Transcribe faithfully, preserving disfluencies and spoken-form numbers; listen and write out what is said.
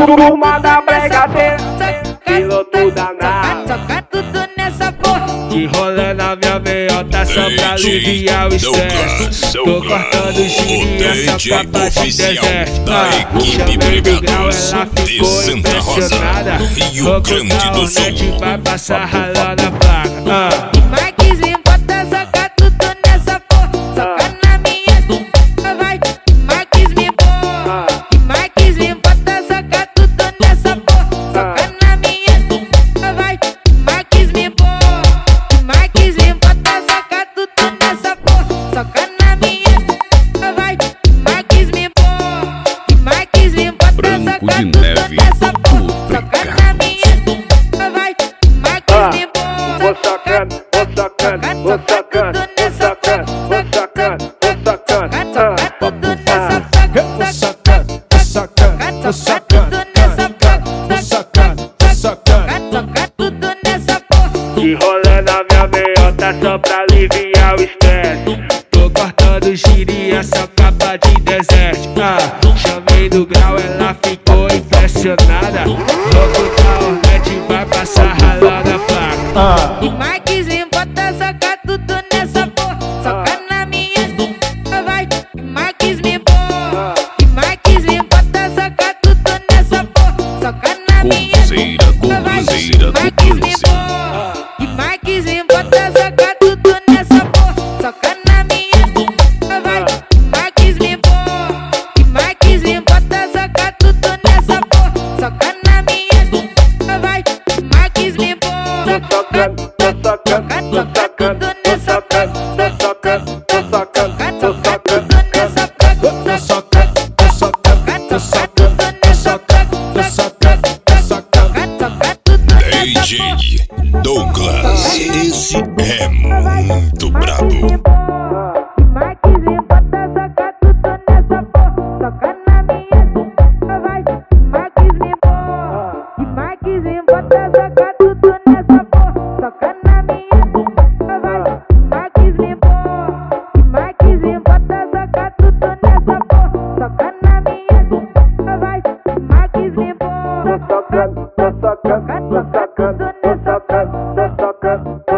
Turma da bregadeira, piloto danado. Soca tudo nessa porra. Que rola na minha meiota só pra aliviar o estresse. Tô cortando girinha só pra parte deserto. Da equipe Brigados de Santa Rosa, Rio Grande do Sul. Vai passar ralando a placa. Marques me bota, soca tudo nessa porra. Soca na minha bunda, vai. Marques me bota. Marques me bota, soca tudo nessa porra. Soca na minha bunda, vai. Marques me bota. Marques me bota, soca tudo nessa porra. Soca na minha bunda, vai. Marques me bota. Marques me bota, Branco soca de tudo Neve, nessa porra. do Soca na minha bunda, vai. Marques me bota. Vou sacando, vou sacando, vou sacando, vou sacando, vou sacando, vou sacando. Vou sacando, vou sacando, vou sacando, vou sacando, vou sacando, soca tudo nessa porra. Que rola na minha meiota só pra aliviar o estresse. Tô cortando girinha só capa de deserto. Ah, chamei do grau, ela ficou impressionada. Louco da Hornet vai passar ralando a placa. E Marques me bota, soca tudo nessa porra. Soca na minha bunda, vai. E Marques me bota. E Marques me bota, soca tudo nessa porra. Soca na minha Golzeira, bunda, vai. golzeira do Marques me Câncer. bota. E Marques me bota, soca tudo nessa porra. Soca na minha bunda, vai. E Marques me bota. E Marques me bota, soca tudo nessa porra. Soca na minha bunda, vai. E Marques me bota. Tô sacando, tô sacando, tô sacando, tô sacando, tô sacando, tô sacando, tô sacando. Tô sacando, tô sacando, tô sacando, tô sacando, tô sacando, tô sacando. D J Douglas, esse é muito brabo. Marques me bota, soca tudo nessa porra. Soca na minha bunda, vai. Marques me bota. E Marques me bota, soca tudo nessa porra. Soca na minha bunda, vai. Marques me bota. E Marques me bota, soca tudo nessa porra. Soca na minha bunda, vai. Marques me bota. Tô sacando, tô sacando, tô sacando, tô sacando, tô sacando.